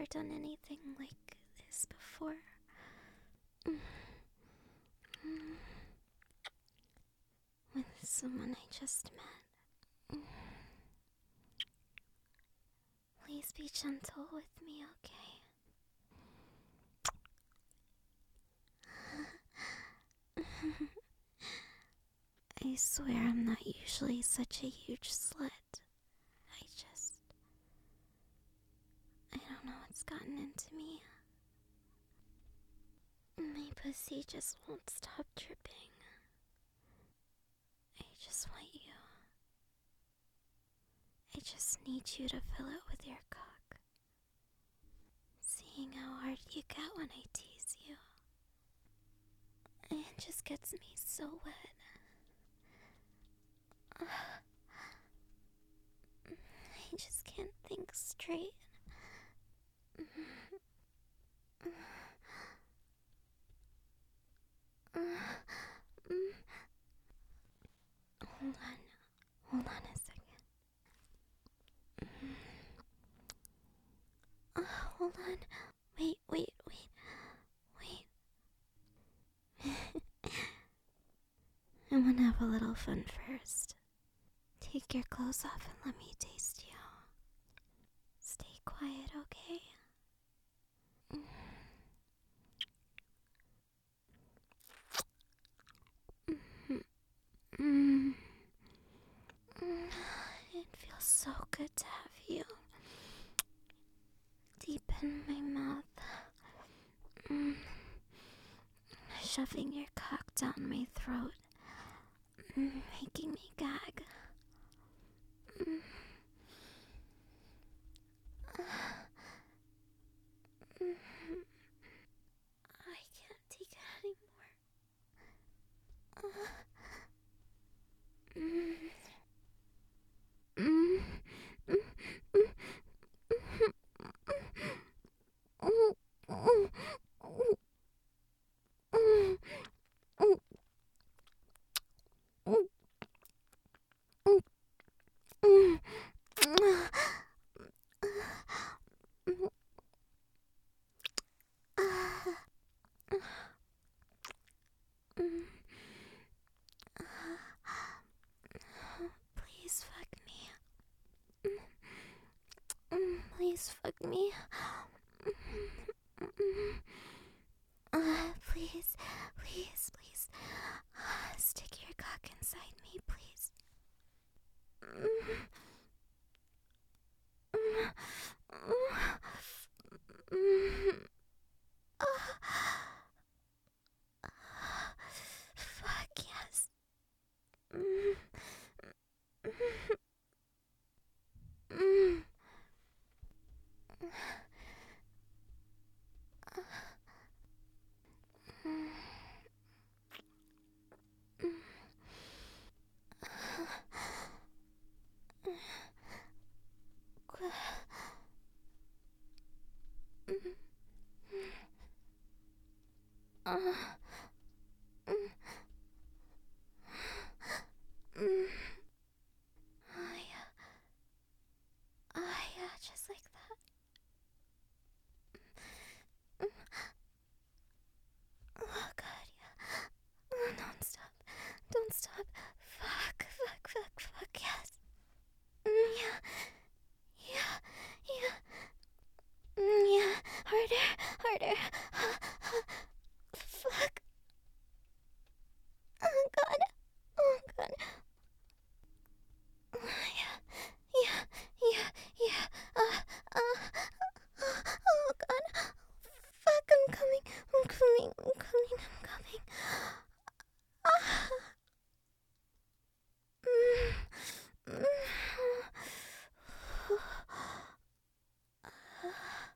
done anything like this before. With someone I just met. Please be gentle with me, okay? I swear I'm not usually such a huge slut. I don't know what's gotten into me. My pussy just won't stop dripping. I just want you. I just need you to fill it with your cock. Seeing how hard you get when I tease you. It just gets me so wet. I just can't think straight. Hold on a second. Hold on. Wait. I wanna have a little fun first. Take your clothes off and let me taste you. Stay quiet, okay? It feels so good to have you deep in my mouth. Shoving your cock down my throat. Making me gag. I can't take it anymore. Please fuck me. Please fuck me. Please. Stick your cock inside me, please. Fuck yes. Just like that. Oh god, yeah. Don't stop. Fuck, yes. Yeah. Yeah. Harder.